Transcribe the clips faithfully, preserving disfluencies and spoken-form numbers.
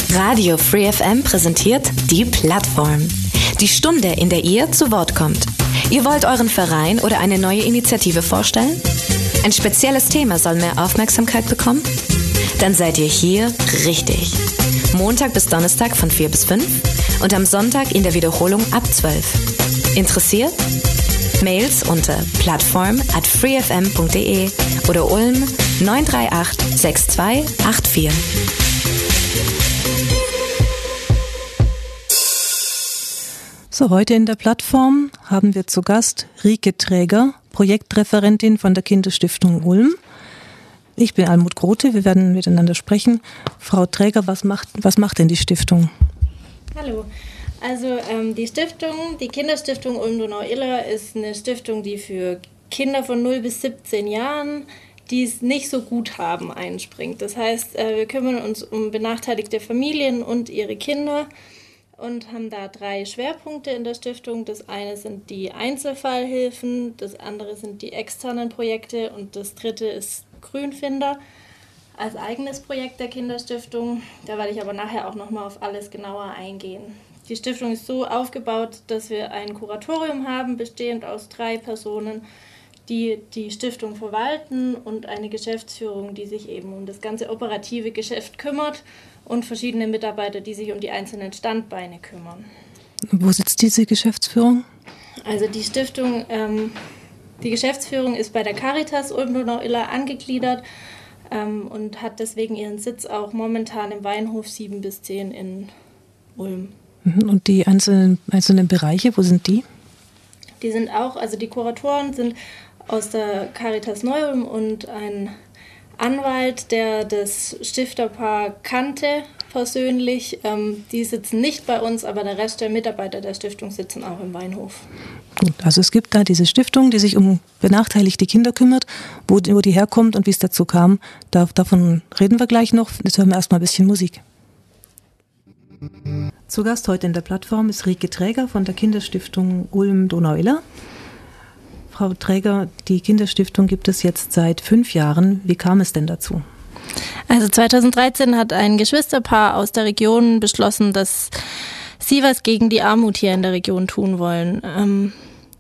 Radio Free F M präsentiert die Plattform. Die Stunde, in der ihr zu Wort kommt. Ihr wollt euren Verein oder eine neue Initiative vorstellen? Ein spezielles Thema soll mehr Aufmerksamkeit bekommen? Dann seid ihr hier richtig. Montag bis Donnerstag von vier bis fünf und am Sonntag in der Wiederholung ab zwölf. Interessiert? Mails unter plattform at freefm punkt de oder Ulm neun drei acht sechs zwei acht vier. So, heute in der Plattform haben wir zu Gast Rike Träger, Projektreferentin von der Kinderstiftung Ulm. Ich bin Almut Grote, wir werden miteinander sprechen. Frau Träger, was macht, was macht denn die Stiftung? Hallo, also ähm, die Stiftung, die Kinderstiftung Ulm-Donau-Iller ist eine Stiftung, die für Kinder von null bis siebzehn Jahren, die es nicht so gut haben, einspringt. Das heißt, äh, wir kümmern uns um benachteiligte Familien und ihre Kinder und haben da drei Schwerpunkte in der Stiftung. Das eine sind die Einzelfallhilfen, das andere sind die externen Projekte und das dritte ist Grünfinder als eigenes Projekt der Kinderstiftung. Da werde ich aber nachher auch nochmal auf alles genauer eingehen. Die Stiftung ist so aufgebaut, dass wir ein Kuratorium haben, bestehend aus drei Personen, die die Stiftung verwalten und eine Geschäftsführung, die sich eben um das ganze operative Geschäft kümmert und verschiedene Mitarbeiter, die sich um die einzelnen Standbeine kümmern. Wo sitzt diese Geschäftsführung? Also die Stiftung, ähm, die Geschäftsführung ist bei der Caritas Ulm-Donau-Iller angegliedert ähm, und hat deswegen ihren Sitz auch momentan im Weinhof sieben bis zehn in Ulm. Und die einzelnen, einzelnen Bereiche, wo sind die? Die sind auch, also die Kuratoren sind aus der Caritas Neu-Ulm und ein Anwalt, der das Stifterpaar kannte persönlich. Ähm, die sitzen nicht bei uns, aber der Rest der Mitarbeiter der Stiftung sitzen auch im Weinhof. Gut, also es gibt da diese Stiftung, die sich um benachteiligte Kinder kümmert, wo, wo die herkommt und wie es dazu kam. Da, davon reden wir gleich noch. Jetzt hören wir erstmal ein bisschen Musik. Zu Gast heute in der Plattform ist Rike Träger von der Kinderstiftung Ulm-Donau-Iller. Frau Träger, die Kinderstiftung gibt es jetzt seit fünf Jahren. Wie kam es denn dazu? Also zweitausenddreizehn hat ein Geschwisterpaar aus der Region beschlossen, dass sie was gegen die Armut hier in der Region tun wollen. Ähm,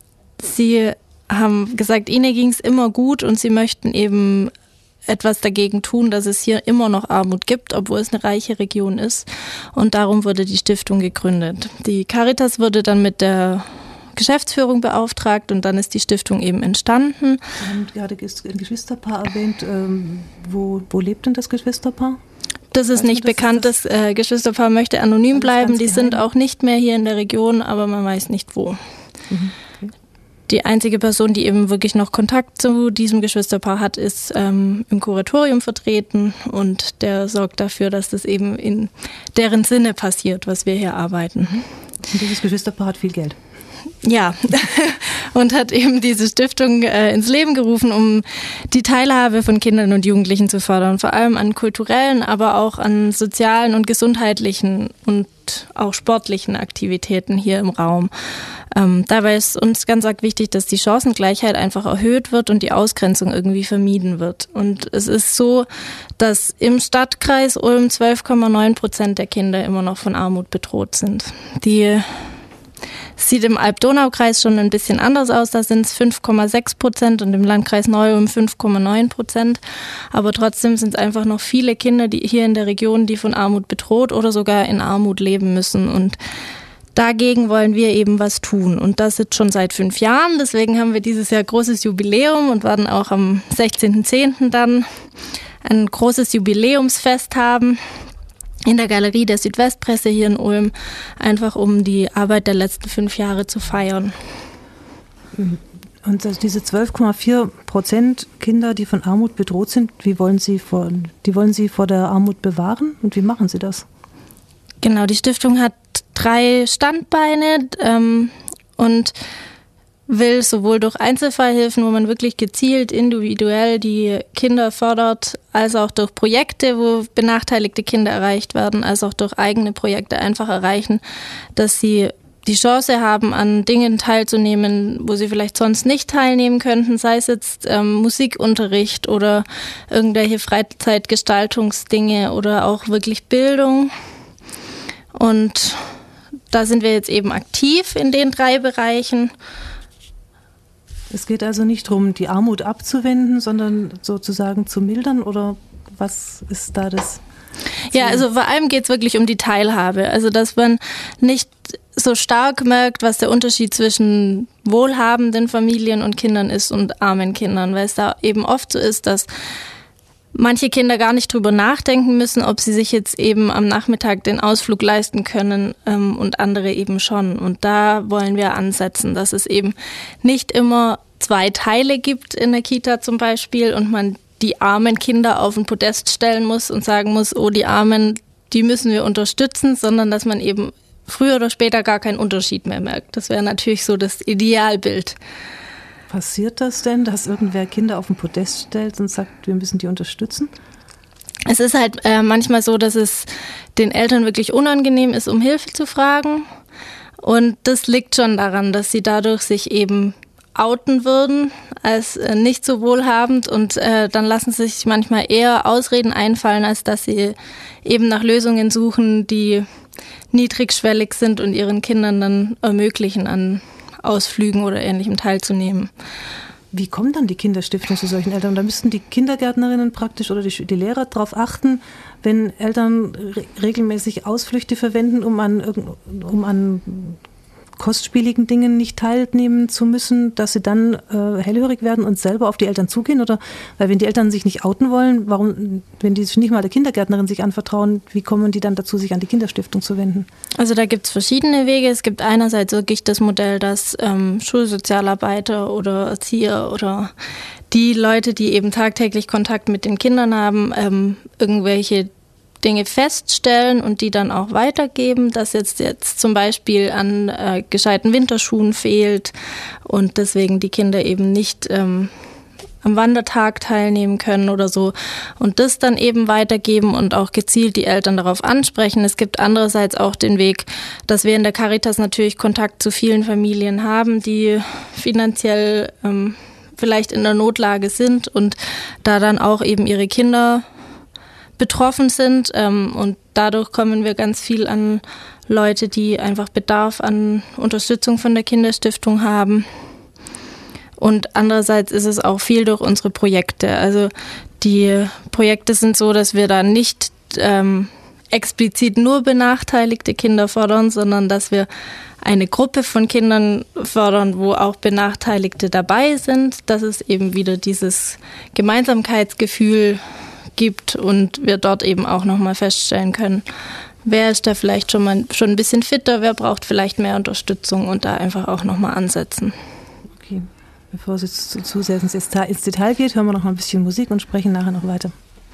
sie haben gesagt, ihnen ging es immer gut und sie möchten eben etwas dagegen tun, dass es hier immer noch Armut gibt, obwohl es eine reiche Region ist. Und darum wurde die Stiftung gegründet. Die Caritas wurde dann mit der Geschäftsführung beauftragt und dann ist die Stiftung eben entstanden. Sie haben gerade ein Geschwisterpaar erwähnt. Ähm, wo, wo lebt denn das Geschwisterpaar? Das ist also, nicht das bekannt. Ist das, das äh, Geschwisterpaar möchte anonym bleiben. Die geheim. Sind auch nicht mehr hier in der Region, aber man weiß nicht wo. Mhm. Okay. Die einzige Person, die eben wirklich noch Kontakt zu diesem Geschwisterpaar hat, ist ähm, im Kuratorium vertreten und der sorgt dafür, dass das eben in deren Sinne passiert, was wir hier arbeiten. Und dieses Geschwisterpaar hat viel Geld. Ja, und hat eben diese Stiftung äh, ins Leben gerufen, um die Teilhabe von Kindern und Jugendlichen zu fördern, vor allem an kulturellen, aber auch an sozialen und gesundheitlichen und auch sportlichen Aktivitäten hier im Raum. Ähm, dabei ist uns ganz arg wichtig, dass die Chancengleichheit einfach erhöht wird und die Ausgrenzung irgendwie vermieden wird. Und es ist so, dass im Stadtkreis Ulm zwölf Komma neun Prozent der Kinder immer noch von Armut bedroht sind. Die sieht im Alb-Donau-Kreis schon ein bisschen anders aus, da sind es fünf Komma sechs Prozent und im Landkreis Neu-Ulm fünf Komma neun Prozent. Aber trotzdem sind es einfach noch viele Kinder, die hier in der Region, die von Armut bedroht oder sogar in Armut leben müssen. Und dagegen wollen wir eben was tun. Und das jetzt schon seit fünf Jahren. Deswegen haben wir dieses Jahr großes Jubiläum und werden auch am sechzehnten zehnten dann ein großes Jubiläumsfest haben in der Galerie der Südwestpresse hier in Ulm, einfach um die Arbeit der letzten fünf Jahre zu feiern. Und also diese zwölf Komma vier Prozent Kinder, die von Armut bedroht sind, wie wollen Sie vor, die wollen Sie vor der Armut bewahren und wie machen Sie das? Genau, die Stiftung hat drei Standbeine ähm, und will sowohl durch Einzelfallhilfen, wo man wirklich gezielt individuell die Kinder fördert, als auch durch Projekte, wo benachteiligte Kinder erreicht werden, als auch durch eigene Projekte einfach erreichen, dass sie die Chance haben, an Dingen teilzunehmen, wo sie vielleicht sonst nicht teilnehmen könnten, sei es jetzt ähm, Musikunterricht oder irgendwelche Freizeitgestaltungsdinge oder auch wirklich Bildung. Und da sind wir jetzt eben aktiv in den drei Bereichen. Es geht also nicht darum, die Armut abzuwenden, sondern sozusagen zu mildern, oder was ist da das Ziel? Ja, also vor allem geht es wirklich um die Teilhabe. Also dass man nicht so stark merkt, was der Unterschied zwischen wohlhabenden Familien und Kindern ist und armen Kindern, weil es da eben oft so ist, dass manche Kinder gar nicht drüber nachdenken müssen, ob sie sich jetzt eben am Nachmittag den Ausflug leisten können ähm, und andere eben schon. Und da wollen wir ansetzen, dass es eben nicht immer zwei Teile gibt in der Kita zum Beispiel und man die armen Kinder auf den Podest stellen muss und sagen muss, oh, die Armen, die müssen wir unterstützen, sondern dass man eben früher oder später gar keinen Unterschied mehr merkt. Das wäre natürlich so das Idealbild. Passiert das denn, dass irgendwer Kinder auf den Podest stellt und sagt, wir müssen die unterstützen? Es ist halt äh, manchmal so, dass es den Eltern wirklich unangenehm ist, um Hilfe zu fragen. Und das liegt schon daran, dass sie dadurch sich eben outen würden als äh, nicht so wohlhabend. Und äh, dann lassen sie sich manchmal eher Ausreden einfallen, als dass sie eben nach Lösungen suchen, die niedrigschwellig sind und ihren Kindern dann ermöglichen, an Ausflügen oder Ähnlichem teilzunehmen. Wie kommen dann die Kinderstiftung zu solchen Eltern? Da müssten die Kindergärtnerinnen praktisch oder die, die Lehrer darauf achten, wenn Eltern re- regelmäßig Ausflüchte verwenden, um an, um an kostspieligen Dingen nicht teilnehmen zu müssen, dass sie dann äh, hellhörig werden und selber auf die Eltern zugehen? Oder weil wenn die Eltern sich nicht outen wollen, warum, wenn die nicht mal der Kindergärtnerin sich anvertrauen, wie kommen die dann dazu, sich an die Kinderstiftung zu wenden? Also da gibt es verschiedene Wege. Es gibt einerseits wirklich das Modell, dass ähm, Schulsozialarbeiter oder Erzieher oder die Leute, die eben tagtäglich Kontakt mit den Kindern haben, ähm, irgendwelche Dinge feststellen und die dann auch weitergeben, dass jetzt, jetzt zum Beispiel an äh, gescheiten Winterschuhen fehlt und deswegen die Kinder eben nicht ähm, am Wandertag teilnehmen können oder so und das dann eben weitergeben und auch gezielt die Eltern darauf ansprechen. Es gibt andererseits auch den Weg, dass wir in der Caritas natürlich Kontakt zu vielen Familien haben, die finanziell ähm, vielleicht in der Notlage sind und da dann auch eben ihre Kinder betroffen sind ähm, und dadurch kommen wir ganz viel an Leute, die einfach Bedarf an Unterstützung von der Kinderstiftung haben. Und andererseits ist es auch viel durch unsere Projekte. Also die Projekte sind so, dass wir da nicht ähm, explizit nur benachteiligte Kinder fördern, sondern dass wir eine Gruppe von Kindern fördern, wo auch Benachteiligte dabei sind, dass es eben wieder dieses Gemeinsamkeitsgefühl gibt und wir dort eben auch nochmal feststellen können, wer ist da vielleicht schon mal schon ein bisschen fitter, wer braucht vielleicht mehr Unterstützung und da einfach auch nochmal ansetzen. Okay, bevor es jetzt zu, zu sehr ins, ins Detail geht, hören wir noch mal ein bisschen Musik und sprechen nachher noch weiter.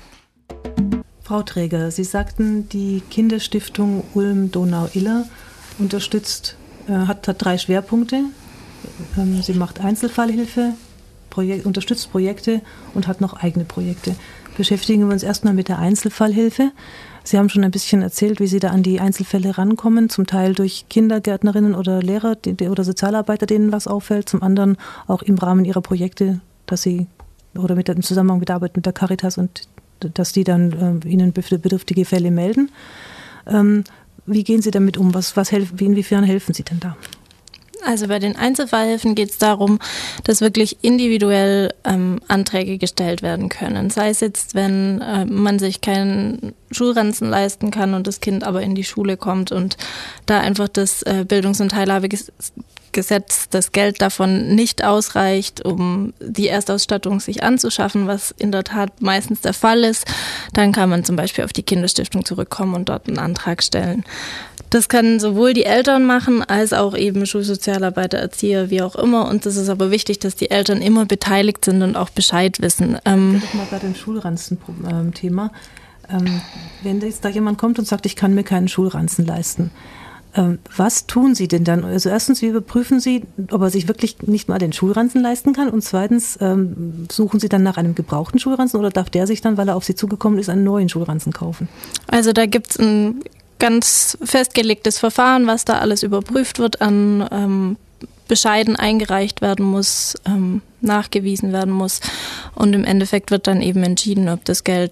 Frau Träger, Sie sagten, die Kinderstiftung Ulm-Donau-Iller unterstützt, äh, hat, hat drei Schwerpunkte. Ähm, sie macht Einzelfallhilfe, Projek- unterstützt Projekte und hat noch eigene Projekte. Beschäftigen wir uns erstmal mit der Einzelfallhilfe. Sie haben schon ein bisschen erzählt, wie Sie da an die Einzelfälle rankommen, zum Teil durch Kindergärtnerinnen oder Lehrer die, oder Sozialarbeiter, denen was auffällt, zum anderen auch im Rahmen Ihrer Projekte, dass Sie oder mit, im Zusammenhang mit der Arbeit mit der Caritas und dass die dann äh, Ihnen bedürftige Fälle melden. Ähm, wie gehen Sie damit um? Was, was helf, inwiefern helfen Sie denn da? Also bei den Einzelfallhilfen geht es darum, dass wirklich individuell ähm, Anträge gestellt werden können. Sei es jetzt, wenn äh, man sich keinen Schulranzen leisten kann und das Kind aber in die Schule kommt und da einfach das äh, Bildungs- und Teilhabegesetz, das Geld davon nicht ausreicht, um die Erstausstattung sich anzuschaffen, was in der Tat meistens der Fall ist, dann kann man zum Beispiel auf die Kinderstiftung zurückkommen und dort einen Antrag stellen. Das können sowohl die Eltern machen, als auch eben Schulsozialarbeiter, Erzieher, wie auch immer. Und das ist aber wichtig, dass die Eltern immer beteiligt sind und auch Bescheid wissen. Ähm ich mal gerade ein Schulranzen-Thema. Ähm, wenn jetzt da jemand kommt und sagt, ich kann mir keinen Schulranzen leisten, ähm, was tun Sie denn dann? Also erstens, wie überprüfen Sie, ob er sich wirklich nicht mal den Schulranzen leisten kann? Und zweitens, ähm, suchen Sie dann nach einem gebrauchten Schulranzen oder darf der sich dann, weil er auf Sie zugekommen ist, einen neuen Schulranzen kaufen? Also da gibt es ein ganz festgelegtes Verfahren, was da alles überprüft wird, an ähm, Bescheiden eingereicht werden muss, ähm, nachgewiesen werden muss und im Endeffekt wird dann eben entschieden, ob das Geld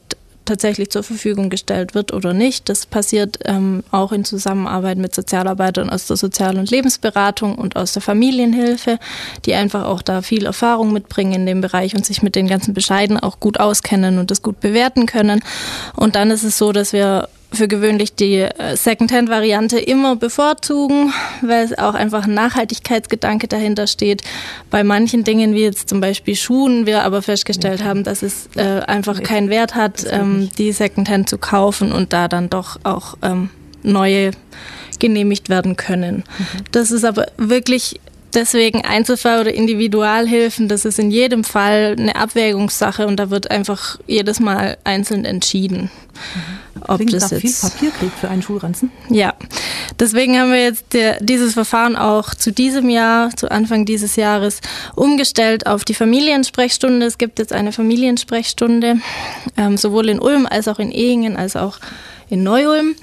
tatsächlich zur Verfügung gestellt wird oder nicht. Das passiert ähm, auch in Zusammenarbeit mit Sozialarbeitern aus der Sozial- und Lebensberatung und aus der Familienhilfe, die einfach auch da viel Erfahrung mitbringen in dem Bereich und sich mit den ganzen Bescheiden auch gut auskennen und das gut bewerten können. Und dann ist es so, dass wir für gewöhnlich die Secondhand-Variante immer bevorzugen, weil es auch einfach ein Nachhaltigkeitsgedanke dahinter steht. Bei manchen Dingen, wie jetzt zum Beispiel Schuhen, wir aber festgestellt ja. haben, dass es äh, einfach nee, keinen Wert hat, ähm, die Secondhand zu kaufen und da dann doch auch ähm, neue genehmigt werden können. Mhm. Das ist aber wirklich deswegen Einzelfall oder Individualhilfen, das ist in jedem Fall eine Abwägungssache und da wird einfach jedes Mal einzeln entschieden. Mhm. Ob Klingt das nach jetzt viel Papier kriegt für einen Schulranzen? Ja, deswegen haben wir jetzt der, dieses Verfahren auch zu diesem Jahr, zu Anfang dieses Jahres umgestellt auf die Familiensprechstunde. Es gibt jetzt eine Familiensprechstunde, ähm, sowohl in Ulm als auch in Ehingen als auch in Neu-Ulm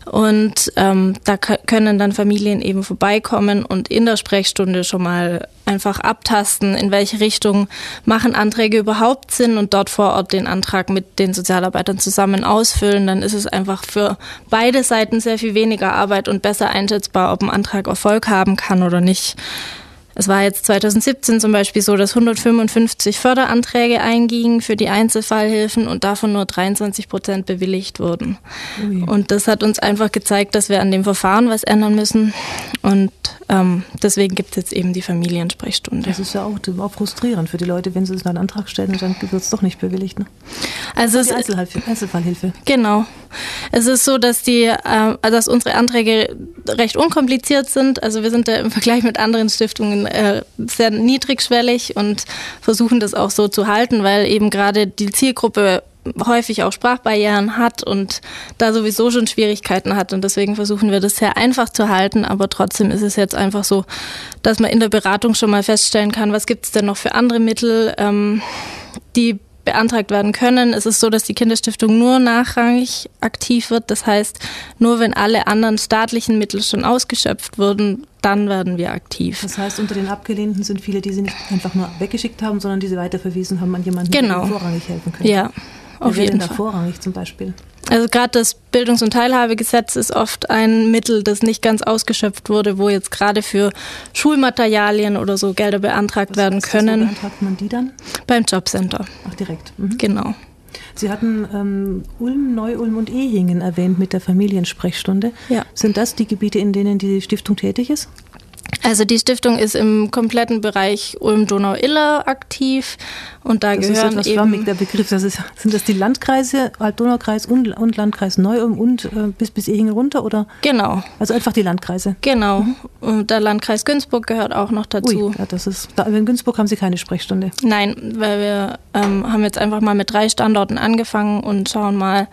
und ähm, da k- können dann Familien eben vorbeikommen und in der Sprechstunde schon mal einfach abtasten, in welche Richtung machen Anträge überhaupt Sinn und dort vor Ort den Antrag mit den Sozialarbeitern zusammen ausfüllen. Dann ist es einfach für beide Seiten sehr viel weniger Arbeit und besser einschätzbar, ob ein Antrag Erfolg haben kann oder nicht. Es war jetzt zwanzig siebzehn zum Beispiel so, dass hundertfünfundfünfzig Förderanträge eingingen für die Einzelfallhilfen und davon nur dreiundzwanzig Prozent bewilligt wurden. Ui. Und das hat uns einfach gezeigt, dass wir an dem Verfahren was ändern müssen und ähm, deswegen gibt es jetzt eben die Familiensprechstunde. Das ist ja auch, auch frustrierend für die Leute, wenn sie einen Antrag stellen und dann wird es doch nicht bewilligt. Ne? Also es die Einzelfallhilfe. Einzelfallhilfe. Genau. Es ist so, dass die, äh, dass unsere Anträge recht unkompliziert sind. Also wir sind da im Vergleich mit anderen Stiftungen äh, sehr niedrigschwellig und versuchen das auch so zu halten, weil eben gerade die Zielgruppe häufig auch Sprachbarrieren hat und da sowieso schon Schwierigkeiten hat und deswegen versuchen wir das sehr einfach zu halten, aber trotzdem ist es jetzt einfach so, dass man in der Beratung schon mal feststellen kann, was gibt es denn noch für andere Mittel, ähm, die beantragt werden können. Es ist so, dass die Kinderstiftung nur nachrangig aktiv wird. Das heißt, nur wenn alle anderen staatlichen Mittel schon ausgeschöpft wurden, dann werden wir aktiv. Das heißt, unter den Abgelehnten sind viele, die sie nicht einfach nur weggeschickt haben, sondern die sie weiterverwiesen haben an jemanden, genau. der ihnen vorrangig helfen könnte. Ja, auf Wer jeden denn da Fall. Vorrangig zum Beispiel? Also gerade das Bildungs- und Teilhabegesetz ist oft ein Mittel, das nicht ganz ausgeschöpft wurde, wo jetzt gerade für Schulmaterialien oder so Gelder beantragt Was werden können. Wo beantragt man die dann? Beim Jobcenter. Ach, direkt. Mhm. Genau. Sie hatten ähm, Ulm, Neu-Ulm und Ehingen erwähnt mit der Familiensprechstunde. Ja. Sind das die Gebiete, in denen die Stiftung tätig ist? Also die Stiftung ist im kompletten Bereich Ulm-Donau-Iller aktiv und da das gehören ist etwas eben... schwammig, der Begriff. Das ist, sind das die Landkreise, Alt-Donau-Kreis und, und Landkreis Neu-Ulm und äh, bis, bis Ehingen runter, oder? Genau. Also einfach die Landkreise? Genau. Mhm. Und der Landkreis Günzburg gehört auch noch dazu. Ui, ja, das ist, da, in Günzburg haben Sie keine Sprechstunde? Nein, weil wir ähm, haben jetzt einfach mal mit drei Standorten angefangen und schauen mal,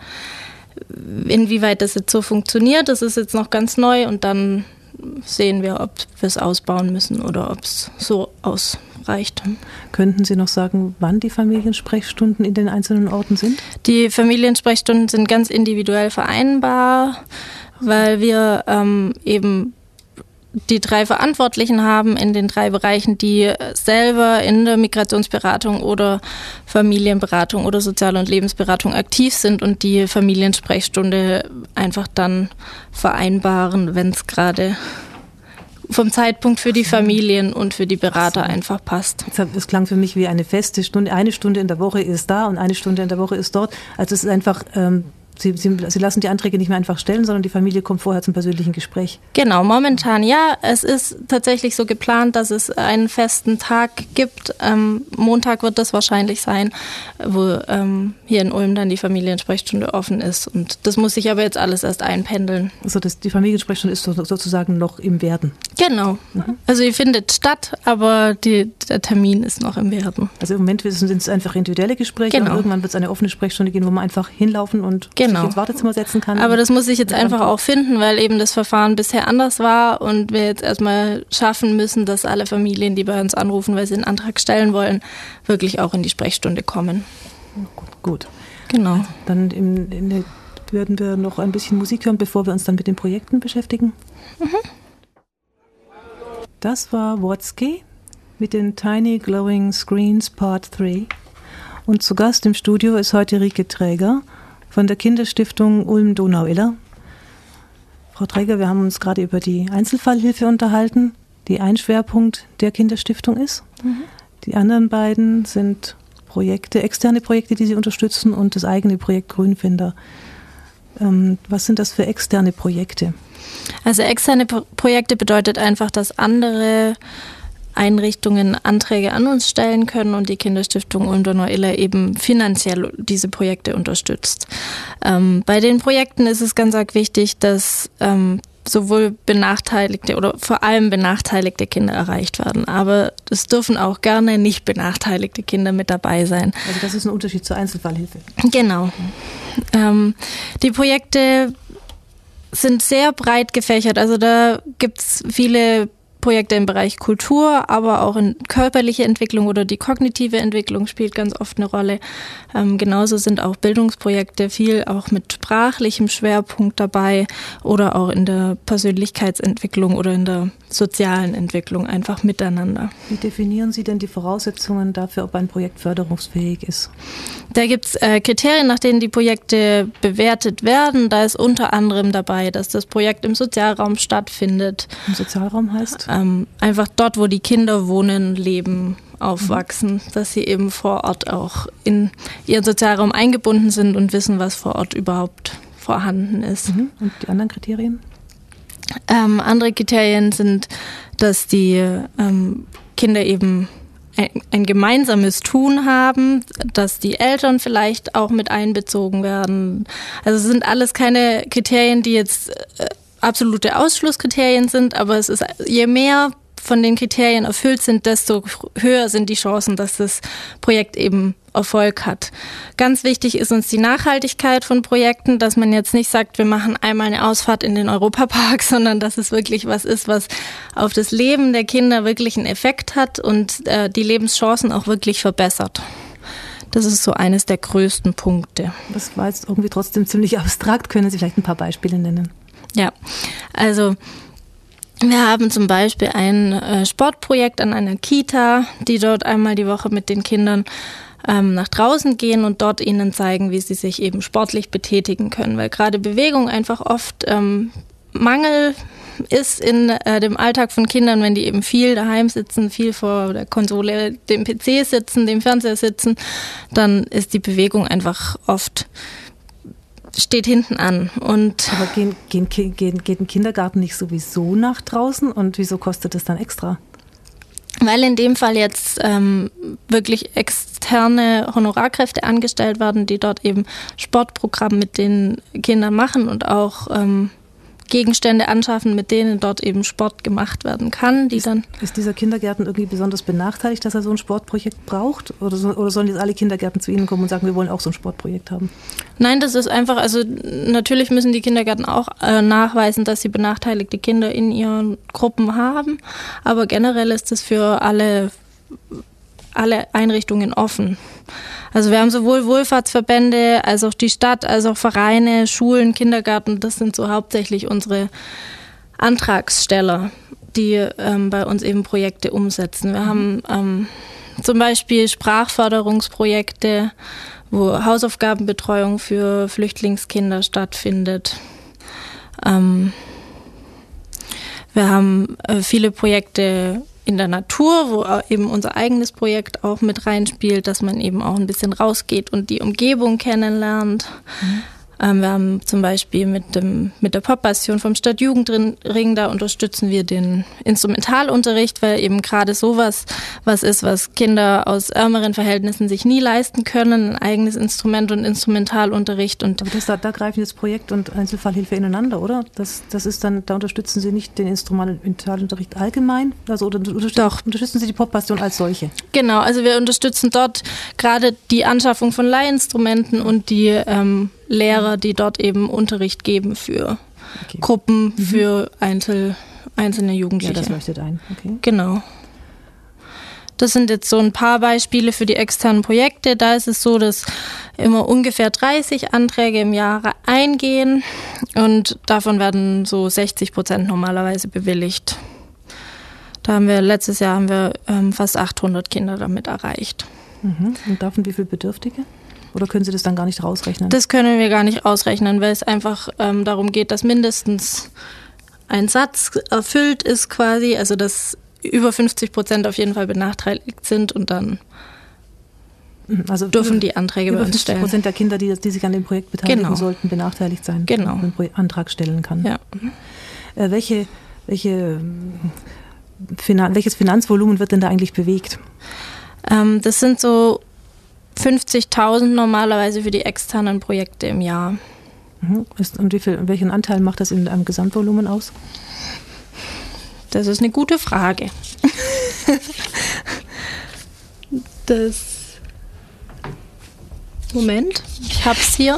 inwieweit das jetzt so funktioniert. Das ist jetzt noch ganz neu und dann sehen wir, ob wir es ausbauen müssen oder ob es so ausreicht. Könnten Sie noch sagen, wann die Familiensprechstunden in den einzelnen Orten sind? Die Familiensprechstunden sind ganz individuell vereinbar, weil wir ähm, eben die drei Verantwortlichen haben in den drei Bereichen, die selber in der Migrationsberatung oder Familienberatung oder Sozial- und Lebensberatung aktiv sind und die Familiensprechstunde einfach dann vereinbaren, wenn es gerade vom Zeitpunkt für die Familien und für die Berater einfach passt. Es klang für mich wie eine feste Stunde. Eine Stunde in der Woche ist da und eine Stunde in der Woche ist dort. Also es ist einfach... Ähm Sie, Sie, Sie lassen die Anträge nicht mehr einfach stellen, sondern die Familie kommt vorher zum persönlichen Gespräch. Genau, momentan ja. Es ist tatsächlich so geplant, dass es einen festen Tag gibt. Ähm, Montag wird das wahrscheinlich sein, wo ähm, hier in Ulm dann die Familiensprechstunde offen ist. Und das muss sich aber jetzt alles erst einpendeln. Also das, die Familiensprechstunde ist so, sozusagen noch im Werden? Genau. Mhm. Also die findet statt, aber die, der Termin ist noch im Werden. Also im Moment sind es einfach individuelle Gespräche genau. und irgendwann wird es eine offene Sprechstunde gehen, wo man einfach hinlaufen und genau. sich ins Wartezimmer setzen kann. Aber das muss ich jetzt einfach auch finden, weil eben das Verfahren bisher anders war und wir jetzt erstmal schaffen müssen, dass alle Familien, die bei uns anrufen, weil sie einen Antrag stellen wollen, wirklich auch in die Sprechstunde kommen. Gut. gut. Genau. Also dann in, in der, würden wir noch ein bisschen Musik hören, bevor wir uns dann mit den Projekten beschäftigen. Mhm. Das war Watsky mit den Tiny Glowing Screens Part drei. Und zu Gast im Studio ist heute Rike Träger, von der Kinderstiftung Ulm-Donau-Iller. Frau Träger, wir haben uns gerade über die Einzelfallhilfe unterhalten, die ein Schwerpunkt der Kinderstiftung ist. Mhm. Die anderen beiden sind Projekte, externe Projekte, die Sie unterstützen, und das eigene Projekt Grünfinder. Ähm, was sind das für externe Projekte? Also externe Pro- Projekte bedeutet einfach, dass andere Einrichtungen Anträge an uns stellen können und die Kinderstiftung Ulm-Donau-Iller eben finanziell diese Projekte unterstützt. Ähm, bei den Projekten ist es ganz arg wichtig, dass ähm, sowohl benachteiligte oder vor allem benachteiligte Kinder erreicht werden. Aber es dürfen auch gerne nicht benachteiligte Kinder mit dabei sein. Also das ist ein Unterschied zur Einzelfallhilfe. Genau. Ähm, die Projekte sind sehr breit gefächert. Also da gibt es viele Projekte im Bereich Kultur, aber auch in körperliche Entwicklung oder die kognitive Entwicklung spielt ganz oft eine Rolle. Ähm, genauso sind auch Bildungsprojekte viel auch mit sprachlichem Schwerpunkt dabei oder auch in der Persönlichkeitsentwicklung oder in der sozialen Entwicklung einfach miteinander. Wie definieren Sie denn die Voraussetzungen dafür, ob ein Projekt förderungsfähig ist? Da gibt es äh, Kriterien, nach denen die Projekte bewertet werden. Da ist unter anderem dabei, dass das Projekt im Sozialraum stattfindet. Im Sozialraum heißt? Ähm, einfach dort, wo die Kinder wohnen, leben, aufwachsen, mhm. dass sie eben vor Ort auch in ihren Sozialraum eingebunden sind und wissen, was vor Ort überhaupt vorhanden ist. Mhm. Und die anderen Kriterien? Ähm, andere Kriterien sind, dass die ähm, Kinder eben ein, ein gemeinsames Tun haben, dass die Eltern vielleicht auch mit einbezogen werden. Also es sind alles keine Kriterien, die jetzt äh, absolute Ausschlusskriterien sind, aber es ist, je mehr von den Kriterien erfüllt sind, desto höher sind die Chancen, dass das Projekt eben Erfolg hat. Ganz wichtig ist uns die Nachhaltigkeit von Projekten, dass man jetzt nicht sagt, wir machen einmal eine Ausfahrt in den Europapark, sondern dass es wirklich was ist, was auf das Leben der Kinder wirklich einen Effekt hat und äh, die Lebenschancen auch wirklich verbessert. Das ist so eines der größten Punkte. Das war jetzt irgendwie trotzdem ziemlich abstrakt. Können Sie vielleicht ein paar Beispiele nennen? Ja, also wir haben zum Beispiel ein äh, Sportprojekt an einer Kita, die dort einmal die Woche mit den Kindern ähm, nach draußen gehen und dort ihnen zeigen, wie sie sich eben sportlich betätigen können, weil gerade Bewegung einfach oft ähm, Mangel ist in äh, dem Alltag von Kindern, wenn die eben viel daheim sitzen, viel vor der Konsole, dem P C sitzen, dem Fernseher sitzen, dann ist die Bewegung einfach oft steht hinten an. Und aber gehen, gehen, gehen, geht ein Kindergarten nicht sowieso nach draußen und wieso kostet das dann extra? Weil in dem Fall jetzt ähm, wirklich externe Honorarkräfte angestellt werden, die dort eben Sportprogramm mit den Kindern machen und auch ähm, Gegenstände anschaffen, mit denen dort eben Sport gemacht werden kann. Die ist, dann ist dieser Kindergarten irgendwie besonders benachteiligt, dass er so ein Sportprojekt braucht? Oder, so, oder sollen jetzt alle Kindergärten zu Ihnen kommen und sagen, wir wollen auch so ein Sportprojekt haben? Nein, das ist einfach, also natürlich müssen die Kindergärten auch äh, nachweisen, dass sie benachteiligte Kinder in ihren Gruppen haben. Aber generell ist das für alle, alle Einrichtungen offen. Also wir haben sowohl Wohlfahrtsverbände als auch die Stadt, als auch Vereine, Schulen, Kindergärten. Das sind so hauptsächlich unsere Antragsteller, die ähm, bei uns eben Projekte umsetzen. Wir mhm. haben ähm, zum Beispiel Sprachförderungsprojekte, wo Hausaufgabenbetreuung für Flüchtlingskinder stattfindet. Ähm, wir haben äh, viele Projekte in der Natur, wo eben unser eigenes Projekt auch mit reinspielt, dass man eben auch ein bisschen rausgeht und die Umgebung kennenlernt. Mhm. Ähm, wir haben zum Beispiel mit dem mit der Pop-Passion vom Stadtjugendring, da unterstützen wir den Instrumentalunterricht, weil eben gerade sowas was ist, was Kinder aus ärmeren Verhältnissen sich nie leisten können, ein eigenes Instrument und Instrumentalunterricht. Und aber das, da, da greifen jetzt Projekt und Einzelfallhilfe ineinander, oder? Das, das ist dann, da unterstützen Sie nicht den Instrumentalunterricht allgemein, also oder unterstützen, Doch. unterstützen Sie die Pop-Passion als solche? Genau, also wir unterstützen dort gerade die Anschaffung von Leihinstrumenten und die ähm, Lehrer, die dort eben Unterricht geben für okay. Gruppen, mhm. für Einzel, einzelne Jugendliche. Ja, das leuchtet ein. Okay. Genau. Das sind jetzt so ein paar Beispiele für die externen Projekte. Da ist es so, dass immer ungefähr dreißig Anträge im Jahr eingehen und davon werden so sechzig Prozent normalerweise bewilligt. Da haben wir, letztes Jahr haben wir ähm, fast achthundert Kinder damit erreicht. Mhm. Und davon wie viele Bedürftige? Oder können Sie das dann gar nicht rausrechnen? Das können wir gar nicht ausrechnen, weil es einfach ähm, darum geht, dass mindestens ein Satz erfüllt ist quasi, also dass über fünfzig Prozent auf jeden Fall benachteiligt sind und dann also dürfen die Anträge über bei uns stellen. fünfzig Prozent der Kinder, die, die sich an dem Projekt beteiligen, genau. sollten benachteiligt sein, genau. wenn man einen Antrag stellen kann. Ja. Äh, welche, welche, Finan- welches Finanzvolumen wird denn da eigentlich bewegt? Ähm, das sind so fünfzigtausend normalerweise für die externen Projekte im Jahr. Mhm. Ist, und wie viel, welchen Anteil macht das in einem Gesamtvolumen aus? Das ist eine gute Frage. das Moment, ich hab's hier.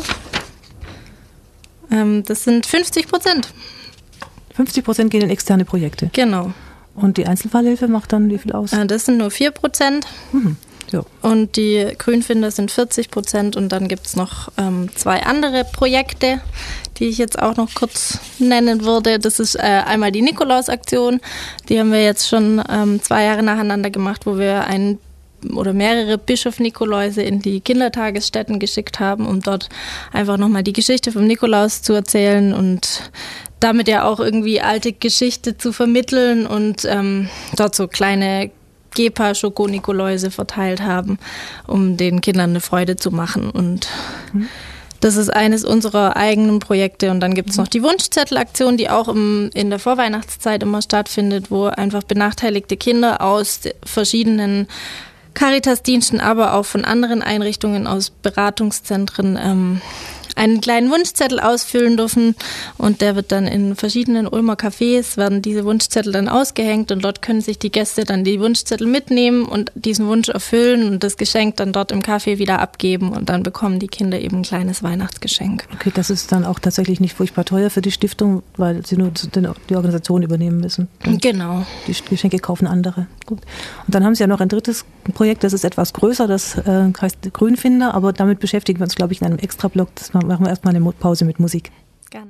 Ähm, das sind fünfzig Prozent. fünfzig Prozent gehen in externe Projekte. Genau. Und die Einzelfallhilfe macht dann wie viel aus? Äh, das sind nur vier Prozent. Mhm. So. Und die Grünfinder sind vierzig Prozent. Und dann gibt es noch ähm, zwei andere Projekte, die ich jetzt auch noch kurz nennen würde. Das ist äh, einmal die Nikolaus-Aktion. Die haben wir jetzt schon ähm, zwei Jahre nacheinander gemacht, wo wir einen oder mehrere Bischof-Nikoläuse in die Kindertagesstätten geschickt haben, um dort einfach nochmal die Geschichte vom Nikolaus zu erzählen und damit ja auch irgendwie alte Geschichte zu vermitteln und ähm, dort so kleine Gepa-Schoko-Nikoläuse verteilt haben, um den Kindern eine Freude zu machen. Und mhm. das ist eines unserer eigenen Projekte. Und dann gibt es noch die Wunschzettelaktion, die auch im, in der Vorweihnachtszeit immer stattfindet, wo einfach benachteiligte Kinder aus verschiedenen Caritas-Diensten, aber auch von anderen Einrichtungen aus Beratungszentren ähm, einen kleinen Wunschzettel ausfüllen dürfen und der wird dann in verschiedenen Ulmer Cafés, werden diese Wunschzettel dann ausgehängt und dort können sich die Gäste dann die Wunschzettel mitnehmen und diesen Wunsch erfüllen und das Geschenk dann dort im Café wieder abgeben und dann bekommen die Kinder eben ein kleines Weihnachtsgeschenk. Okay, das ist dann auch tatsächlich nicht furchtbar teuer für die Stiftung, weil sie nur die Organisation übernehmen müssen. Und genau. Die Geschenke kaufen andere. Gut. Und dann haben Sie ja noch ein drittes Projekt, das ist etwas größer, das äh, heißt Grünfinder, aber damit beschäftigen wir uns, glaube ich, in einem Extrablock. Das machen wir erstmal eine Pause mit Musik. Gerne.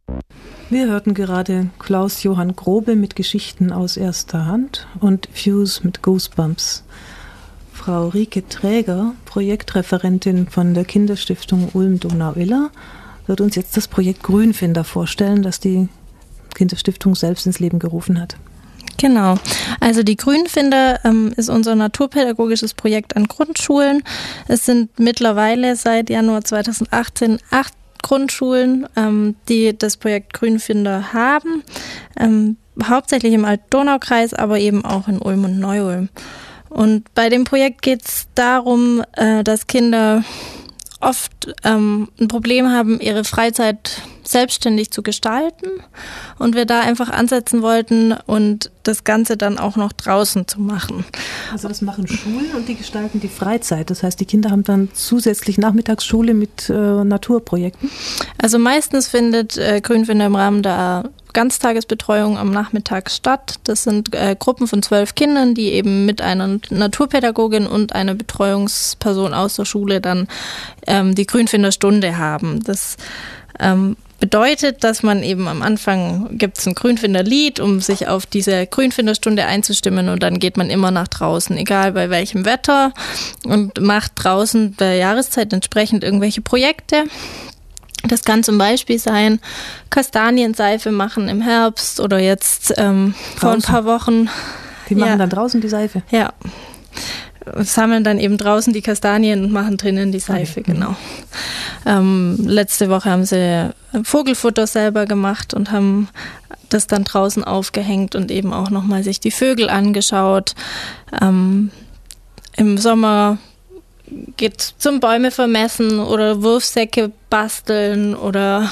Wir hörten gerade Klaus-Johann Grobe mit Geschichten aus erster Hand und Fuse mit Goosebumps. Frau Rike Träger, Projektreferentin von der Kinderstiftung Ulm-Donau-Iller, wird uns jetzt das Projekt Grünfinder vorstellen, das die Kinderstiftung selbst ins Leben gerufen hat. Genau. Also die Grünfinder ähm, ist unser naturpädagogisches Projekt an Grundschulen. Es sind mittlerweile seit Januar zweitausendachtzehn acht Grundschulen, ähm, die das Projekt Grünfinder haben. Ähm, hauptsächlich im Alt-Donau-Kreis, aber eben auch in Ulm und Neu-Ulm. Und bei dem Projekt geht es darum, äh, dass Kinder oft ähm, ein Problem haben, ihre Freizeit selbstständig zu gestalten und wir da einfach ansetzen wollten und das Ganze dann auch noch draußen zu machen. Also das machen Schulen und die gestalten die Freizeit. Das heißt, die Kinder haben dann zusätzlich Nachmittagsschule mit äh, Naturprojekten? Also meistens findet äh, Grünfinder im Rahmen der Ganztagesbetreuung am Nachmittag statt. Das sind äh, Gruppen von zwölf Kindern, die eben mit einer Naturpädagogin und einer Betreuungsperson aus der Schule dann ähm, die Grünfinderstunde haben. Das ähm, bedeutet, dass man eben am Anfang gibt es ein Grünfinderlied, um sich auf diese Grünfinderstunde einzustimmen und dann geht man immer nach draußen, egal bei welchem Wetter und macht draußen der Jahreszeit entsprechend irgendwelche Projekte. Das kann zum Beispiel sein, Kastanienseife machen im Herbst oder jetzt ähm, vor ein paar Wochen. Die machen ja. dann draußen die Seife? Ja. Sammeln dann eben draußen die Kastanien und machen drinnen die Seife, okay. Genau. Ähm, letzte Woche haben sie Vogelfutter selber gemacht und haben das dann draußen aufgehängt und eben auch nochmal sich die Vögel angeschaut. Ähm, im Sommer geht zum Bäume vermessen oder Wurfsäcke basteln oder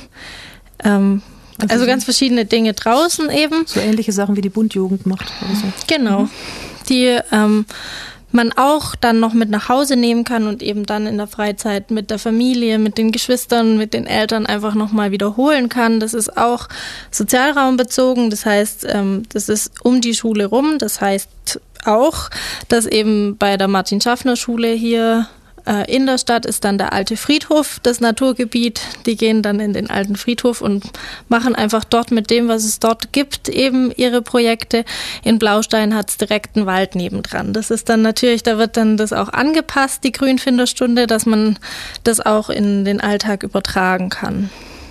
ähm, also, also ganz verschiedene Dinge draußen eben. So ähnliche Sachen wie die Bundjugend macht. Also. Genau, mhm. die ähm, man auch dann noch mit nach Hause nehmen kann und eben dann in der Freizeit mit der Familie, mit den Geschwistern, mit den Eltern einfach nochmal wiederholen kann. Das ist auch sozialraumbezogen, das heißt, ähm, das ist um die Schule rum, das heißt auch, dass eben bei der Martin-Schaffner-Schule hier äh, in der Stadt ist dann der alte Friedhof, das Naturgebiet. Die gehen dann in den alten Friedhof und machen einfach dort mit dem, was es dort gibt, eben ihre Projekte. In Blaustein hat es direkt einen Wald nebendran. Das ist dann natürlich, da wird dann das auch angepasst, die Grünfinderstunde, dass man das auch in den Alltag übertragen kann.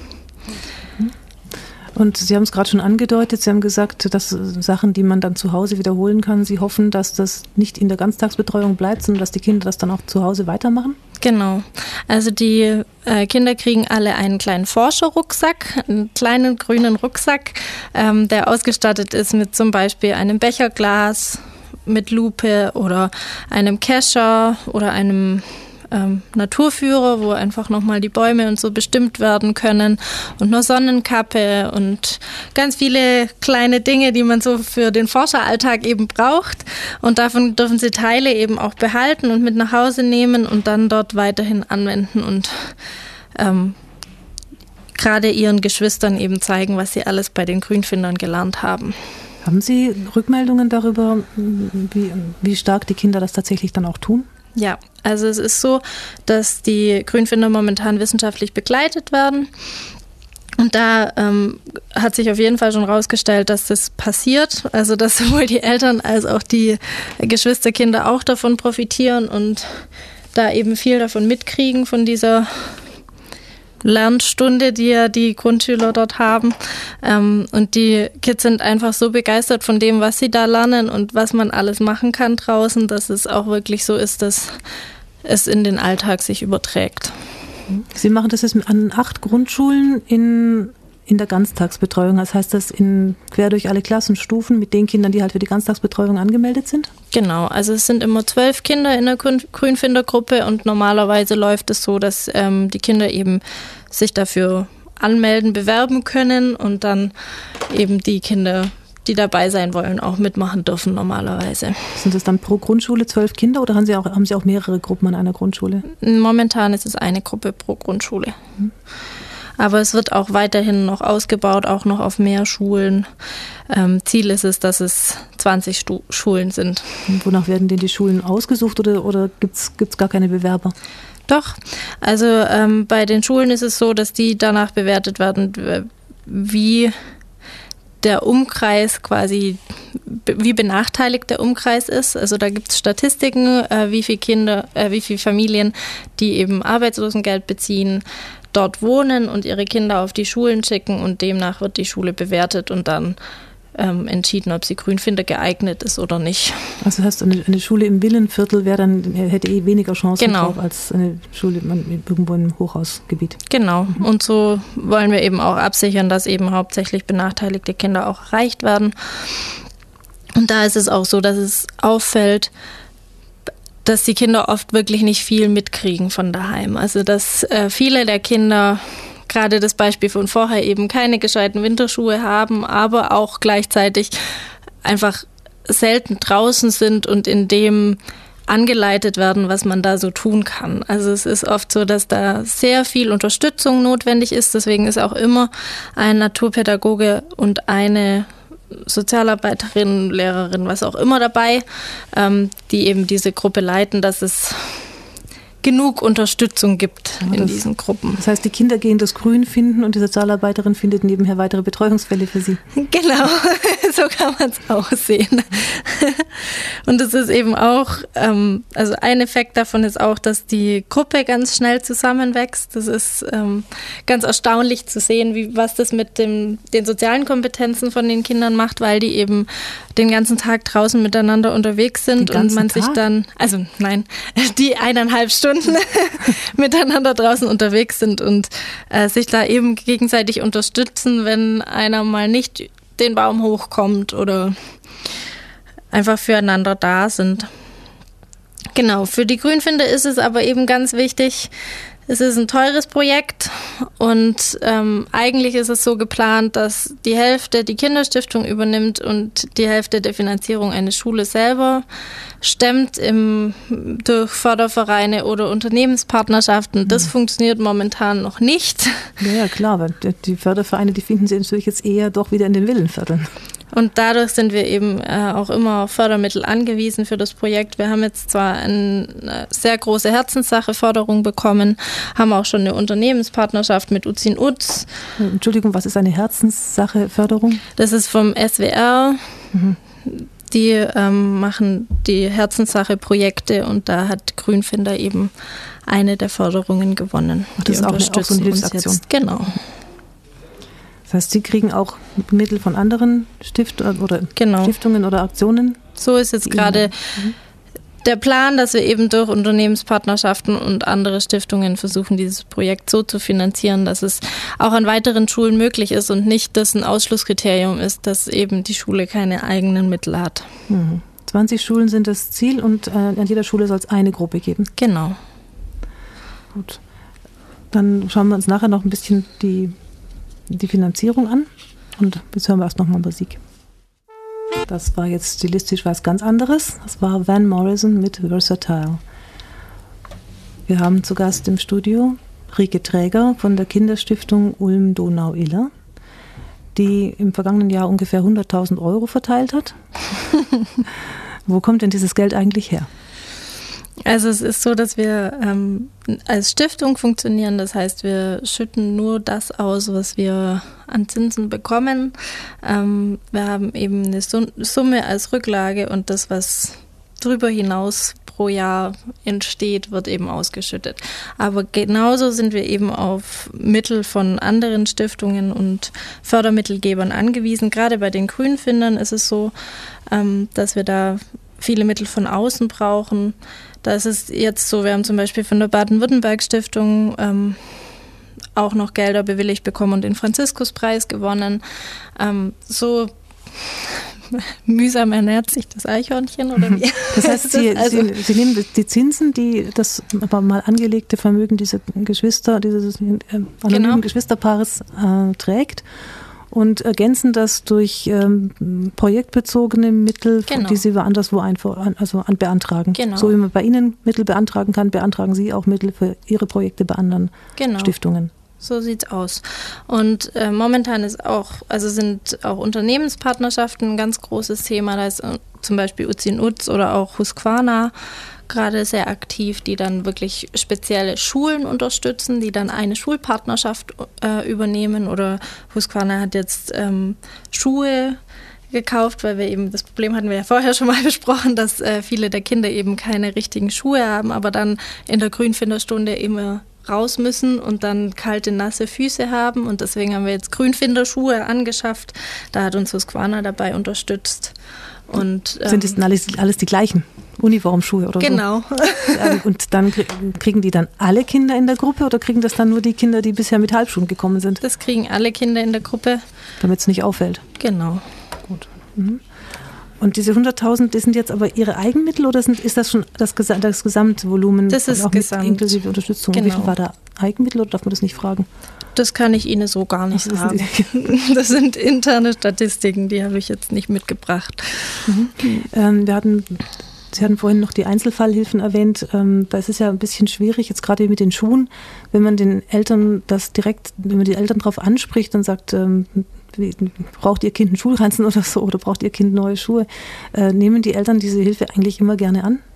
Und Sie haben es gerade schon angedeutet, Sie haben gesagt, dass Sachen, die man dann zu Hause wiederholen kann, Sie hoffen, dass das nicht in der Ganztagsbetreuung bleibt, sondern dass die Kinder das dann auch zu Hause weitermachen? Genau. Also die äh, Kinder kriegen alle einen kleinen Forscherrucksack, einen kleinen grünen Rucksack, ähm, der ausgestattet ist mit zum Beispiel einem Becherglas, mit Lupe oder einem Kescher oder einem Ähm, Naturführer, wo einfach nochmal die Bäume und so bestimmt werden können und eine Sonnenkappe und ganz viele kleine Dinge, die man so für den Forscheralltag eben braucht. Und davon dürfen sie Teile eben auch behalten und mit nach Hause nehmen und dann dort weiterhin anwenden und ähm, gerade ihren Geschwistern eben zeigen, was sie alles bei den Grünfindern gelernt haben. Haben Sie Rückmeldungen darüber, wie, wie stark die Kinder das tatsächlich dann auch tun? Ja, also es ist so, dass die Grünfinder momentan wissenschaftlich begleitet werden. Und da ähm, hat sich auf jeden Fall schon rausgestellt, dass das passiert. Also dass sowohl die Eltern als auch die Geschwisterkinder auch davon profitieren und da eben viel davon mitkriegen, von dieser Lernstunde, die ja die Grundschüler dort haben. Ähm, und die Kids sind einfach so begeistert von dem, was sie da lernen und was man alles machen kann draußen, dass es auch wirklich so ist, dass es in den Alltag sich überträgt. Sie machen das jetzt an acht Grundschulen in, in der Ganztagsbetreuung. Das heißt, das in, quer durch alle Klassenstufen mit den Kindern, die halt für die Ganztagsbetreuung angemeldet sind? Genau, also es sind immer zwölf Kinder in der Grünfindergruppe und normalerweise läuft es so, dass ähm, die Kinder eben sich dafür anmelden, bewerben können und dann eben die Kinder, die dabei sein wollen, auch mitmachen dürfen normalerweise. Sind das dann pro Grundschule zwölf Kinder oder haben Sie auch, haben Sie auch mehrere Gruppen an einer Grundschule? Momentan ist es eine Gruppe pro Grundschule. Mhm. Aber es wird auch weiterhin noch ausgebaut, auch noch auf mehr Schulen. Ähm, Ziel ist es, dass es zwanzig Stu- Schulen sind. Und wonach werden denn die Schulen ausgesucht oder, oder gibt es gar keine Bewerber? Doch, also ähm, bei den Schulen ist es so, dass die danach bewertet werden, wie der Umkreis quasi, wie benachteiligt der Umkreis ist. Also da gibt es Statistiken, äh, wie viele Kinder, äh, wie viele Familien, die eben Arbeitslosengeld beziehen, dort wohnen und ihre Kinder auf die Schulen schicken und demnach wird die Schule bewertet und dann ähm, entschieden, ob sie Grünfinder geeignet ist oder nicht. Also das heißt, eine, eine Schule im Villenviertel wäre dann, hätte eh weniger Chancen genau. drauf als eine Schule irgendwo im Hochhausgebiet. Genau. Mhm. Und so wollen wir eben auch absichern, dass eben hauptsächlich benachteiligte Kinder auch erreicht werden. Und da ist es auch so, dass es auffällt, dass die Kinder oft wirklich nicht viel mitkriegen von daheim. Also dass äh, viele der Kinder, gerade das Beispiel von vorher, eben keine gescheiten Winterschuhe haben, aber auch gleichzeitig einfach selten draußen sind und in dem angeleitet werden, was man da so tun kann. Also es ist oft so, dass da sehr viel Unterstützung notwendig ist. Deswegen ist auch immer ein Naturpädagoge und eine Sozialarbeiterin, Lehrerin, was auch immer dabei, ähm, die eben diese Gruppe leiten, dass es genug Unterstützung gibt ja, in das, diesen Gruppen. Das heißt, die Kinder gehen das Grün finden und die Sozialarbeiterin findet nebenher weitere Betreuungsfälle für sie. Genau, so kann man es auch sehen. Und es ist eben auch, ähm, also ein Effekt davon ist auch, dass die Gruppe ganz schnell zusammenwächst. Das ist ähm, ganz erstaunlich zu sehen, wie, was das mit dem, den sozialen Kompetenzen von den Kindern macht, weil die eben den ganzen Tag draußen miteinander unterwegs sind und man Tag? sich dann, also nein, die eineinhalb Stunden miteinander draußen unterwegs sind und äh, sich da eben gegenseitig unterstützen, wenn einer mal nicht den Baum hochkommt oder einfach füreinander da sind. Genau, für die Grünfinder ist es aber eben ganz wichtig, es ist ein teures Projekt und ähm, eigentlich ist es so geplant, dass die Hälfte die Kinderstiftung übernimmt und die Hälfte der Finanzierung eine Schule selber stemmt im, durch Fördervereine oder Unternehmenspartnerschaften. Das mhm. funktioniert momentan noch nicht. Ja, ja, klar, weil die Fördervereine, die finden Sie natürlich jetzt eher doch wieder in den Villenvierteln. Und dadurch sind wir eben äh, auch immer auf Fördermittel angewiesen für das Projekt. Wir haben jetzt zwar eine sehr große Herzenssache-Förderung bekommen, haben auch schon eine Unternehmenspartnerschaft mit Uzin Uz. Entschuldigung, was ist eine Herzenssache-Förderung? Das ist vom S W R. Mhm. Die ähm, machen die Herzenssache-Projekte und da hat Grünfinder eben eine der Förderungen gewonnen. Ach, das ist auch, eine, auch so eine Hilfsaktion. Genau. Das heißt, Sie kriegen auch Mittel von anderen Stift oder genau. Stiftungen oder Aktionen? So ist jetzt gerade mhm. der Plan, dass wir eben durch Unternehmenspartnerschaften und andere Stiftungen versuchen, dieses Projekt so zu finanzieren, dass es auch an weiteren Schulen möglich ist und nicht, dass ein Ausschlusskriterium ist, dass eben die Schule keine eigenen Mittel hat. Mhm. zwanzig Schulen sind das Ziel und äh, an jeder Schule soll es eine Gruppe geben? Genau. Gut. Dann schauen wir uns nachher noch ein bisschen die, die Finanzierung an und jetzt hören wir erst nochmal Musik. Das war jetzt stilistisch was ganz anderes. Das war Van Morrison mit Versatile. Wir haben zu Gast im Studio Rike Träger von der Kinderstiftung Ulm-Donau-Iller, die im vergangenen Jahr ungefähr hunderttausend Euro verteilt hat. Wo kommt denn dieses Geld eigentlich her? Also es ist so, dass wir ähm, als Stiftung funktionieren. Das heißt, wir schütten nur das aus, was wir an Zinsen bekommen. Ähm, wir haben eben eine Summe als Rücklage und das, was darüber hinaus pro Jahr entsteht, wird eben ausgeschüttet. Aber genauso sind wir eben auf Mittel von anderen Stiftungen und Fördermittelgebern angewiesen. Gerade bei den Grünfindern ist es so, ähm, dass wir da viele Mittel von außen brauchen. Da ist es jetzt so, wir haben zum Beispiel von der Baden-Württemberg-Stiftung ähm, auch noch Gelder bewilligt bekommen und den Franziskuspreis gewonnen. Ähm, so mühsam ernährt sich das Eichhörnchen, oder wie? Das heißt, Sie, also Sie, Sie nehmen die Zinsen, die das mal angelegte Vermögen dieser Geschwister, dieses äh, anonymen genau. Geschwisterpaares äh, trägt und ergänzen das durch ähm, projektbezogene Mittel, genau. die Sie anderswo einfach also an beantragen. Genau. So wie man bei Ihnen Mittel beantragen kann, beantragen Sie auch Mittel für Ihre Projekte bei anderen genau. Stiftungen. So sieht's aus. Und äh, momentan ist auch, also sind auch Unternehmenspartnerschaften ein ganz großes Thema. Da ist äh, zum Beispiel Uzin Uz oder auch Husqvarna gerade sehr aktiv, die dann wirklich spezielle Schulen unterstützen, die dann eine Schulpartnerschaft äh, übernehmen. Oder Husqvarna hat jetzt ähm, Schuhe gekauft, weil wir eben, das Problem hatten wir ja vorher schon mal besprochen, dass äh, viele der Kinder eben keine richtigen Schuhe haben, aber dann in der Grünfinderstunde immer raus müssen und dann kalte, nasse Füße haben. Und deswegen haben wir jetzt Grünfinderschuhe angeschafft. Da hat uns Husqvarna dabei unterstützt. Und, ähm, sind das alles, alles die gleichen Uniformschuhe oder genau. so? Genau. Und dann kriegen die dann alle Kinder in der Gruppe oder kriegen das dann nur die Kinder, die bisher mit Halbschuhen gekommen sind? Das kriegen alle Kinder in der Gruppe. Damit es nicht auffällt? Genau. Gut. Mhm. Und diese hunderttausend, das sind jetzt aber Ihre Eigenmittel oder sind, ist das schon das, Gesa- das Gesamtvolumen? Das ist auch Gesamt. Inklusive Unterstützung. Genau. Wie viel war da Eigenmittel oder darf man das nicht fragen? Das kann ich Ihnen so gar nicht das sagen. Das sind interne Statistiken, die habe ich jetzt nicht mitgebracht. Mhm. Ähm, wir hatten, Sie hatten vorhin noch die Einzelfallhilfen erwähnt. Ähm, da ist es ja ein bisschen schwierig, jetzt gerade mit den Schuhen, wenn man den Eltern das direkt, wenn man die Eltern darauf anspricht und sagt, ähm, wie, braucht Ihr Kind einen Schulranzen oder so oder braucht Ihr Kind neue Schuhe, äh, nehmen die Eltern diese Hilfe eigentlich immer gerne an?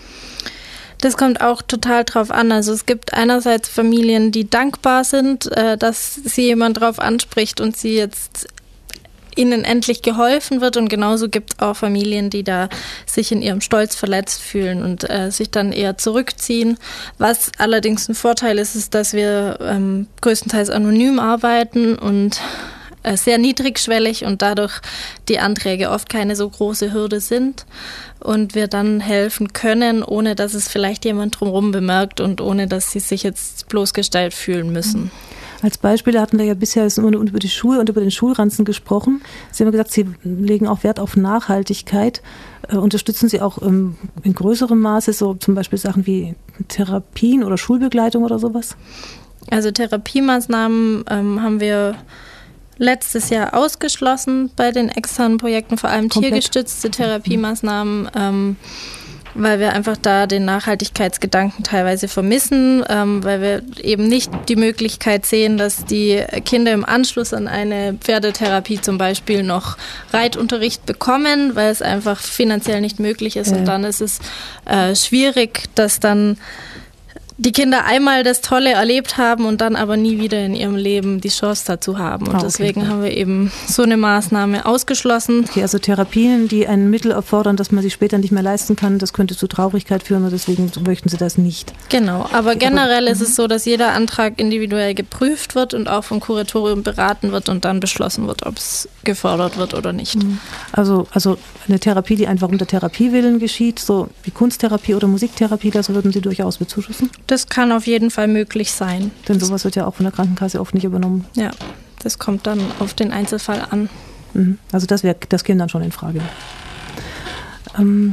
Das kommt auch total drauf an. Also es gibt einerseits Familien, die dankbar sind, äh, dass sie jemand drauf anspricht und sie jetzt ihnen endlich geholfen wird, und genauso gibt es auch Familien, die da sich in ihrem Stolz verletzt fühlen und äh, sich dann eher zurückziehen. Was allerdings ein Vorteil ist, ist, dass wir ähm, größtenteils anonym arbeiten und äh, sehr niedrigschwellig und dadurch die Anträge oft keine so große Hürde sind und wir dann helfen können, ohne dass es vielleicht jemand drumherum bemerkt und ohne dass sie sich jetzt bloßgestellt fühlen müssen. Als Beispiele hatten wir ja bisher immer über die Schuhe und über den Schulranzen gesprochen. Sie haben gesagt, Sie legen auch Wert auf Nachhaltigkeit. Äh, unterstützen Sie auch ähm, in größerem Maße so zum Beispiel Sachen wie Therapien oder Schulbegleitung oder sowas? Also Therapiemaßnahmen ähm, haben wir letztes Jahr ausgeschlossen bei den externen Projekten, vor allem Komplett. tiergestützte Therapiemaßnahmen. Ähm, weil wir einfach da den Nachhaltigkeitsgedanken teilweise vermissen, ähm, weil wir eben nicht die Möglichkeit sehen, dass die Kinder im Anschluss an eine Pferdetherapie zum Beispiel noch Reitunterricht bekommen, weil es einfach finanziell nicht möglich ist. Ja. Und dann ist es äh, schwierig, dass dann die Kinder einmal das Tolle erlebt haben und dann aber nie wieder in ihrem Leben die Chance dazu haben. Und ah, okay. deswegen haben wir eben so eine Maßnahme ausgeschlossen. Okay, also Therapien, die ein Mittel erfordern, das man sich später nicht mehr leisten kann, das könnte zu Traurigkeit führen und deswegen möchten Sie das nicht. Genau, aber okay, generell aber, ist es so, dass jeder Antrag individuell geprüft wird und auch vom Kuratorium beraten wird und dann beschlossen wird, ob es gefördert wird oder nicht. Also, also eine Therapie, die einfach um der Therapie willen geschieht, so wie Kunsttherapie oder Musiktherapie, das würden Sie durchaus bezuschussen? Das kann auf jeden Fall möglich sein. Denn sowas wird ja auch von der Krankenkasse oft nicht übernommen. Ja, das kommt dann auf den Einzelfall an. Also das wäre das käme dann schon in Frage. Ähm,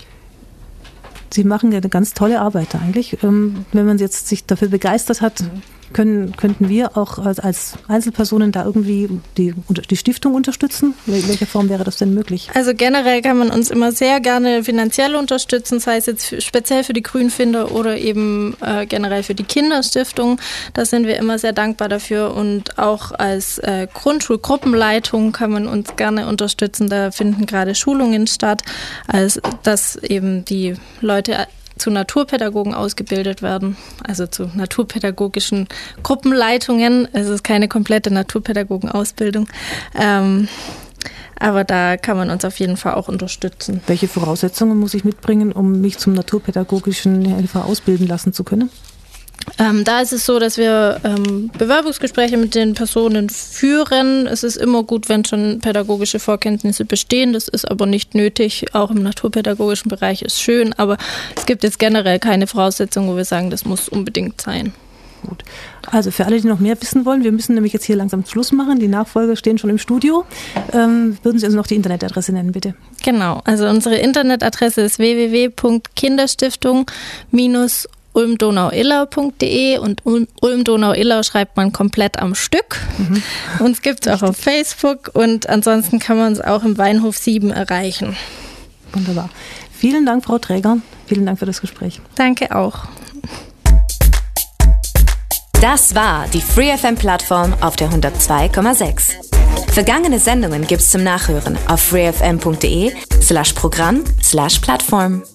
Sie machen ja eine ganz tolle Arbeit eigentlich. Ähm, wenn man jetzt sich dafür begeistert hat, können, könnten wir auch als, als Einzelpersonen da irgendwie die, die Stiftung unterstützen? In welcher Form wäre das denn möglich? Also generell kann man uns immer sehr gerne finanziell unterstützen, sei es jetzt für, speziell für die Grünfinder oder eben äh, generell für die Kinderstiftung. Da sind wir immer sehr dankbar dafür und auch als äh, Grundschulgruppenleitung kann man uns gerne unterstützen. Da finden gerade Schulungen statt, als dass eben die Leute zu Naturpädagogen ausgebildet werden, also zu naturpädagogischen Gruppenleitungen. Es ist keine komplette Naturpädagogenausbildung, ähm, aber da kann man uns auf jeden Fall auch unterstützen. Welche Voraussetzungen muss ich mitbringen, um mich zum naturpädagogischen Helfer ausbilden lassen zu können? Ähm, da ist es so, dass wir ähm, Bewerbungsgespräche mit den Personen führen. Es ist immer gut, wenn schon pädagogische Vorkenntnisse bestehen. Das ist aber nicht nötig. Auch im naturpädagogischen Bereich ist schön. Aber es gibt jetzt generell keine Voraussetzung, wo wir sagen, das muss unbedingt sein. Gut. Also für alle, die noch mehr wissen wollen, wir müssen nämlich jetzt hier langsam Schluss machen. Die Nachfolger stehen schon im Studio. Ähm, würden Sie uns noch die Internetadresse nennen, bitte? Genau. Also unsere Internetadresse ist w w w punkt kinderstiftung Bindestrich ulm donau illau punkt de und Ulm-Donau-Illau schreibt man komplett am Stück. Mhm. Uns gibt es auch auf Facebook und ansonsten kann man uns auch im Weinhof sieben erreichen. Wunderbar. Vielen Dank, Frau Träger. Vielen Dank für das Gespräch. Danke auch. Das war die Free F M-Plattform auf der hundertzwei Komma sechs. Vergangene Sendungen gibt's zum Nachhören auf freefm punkt de slash Programm slash Plattform.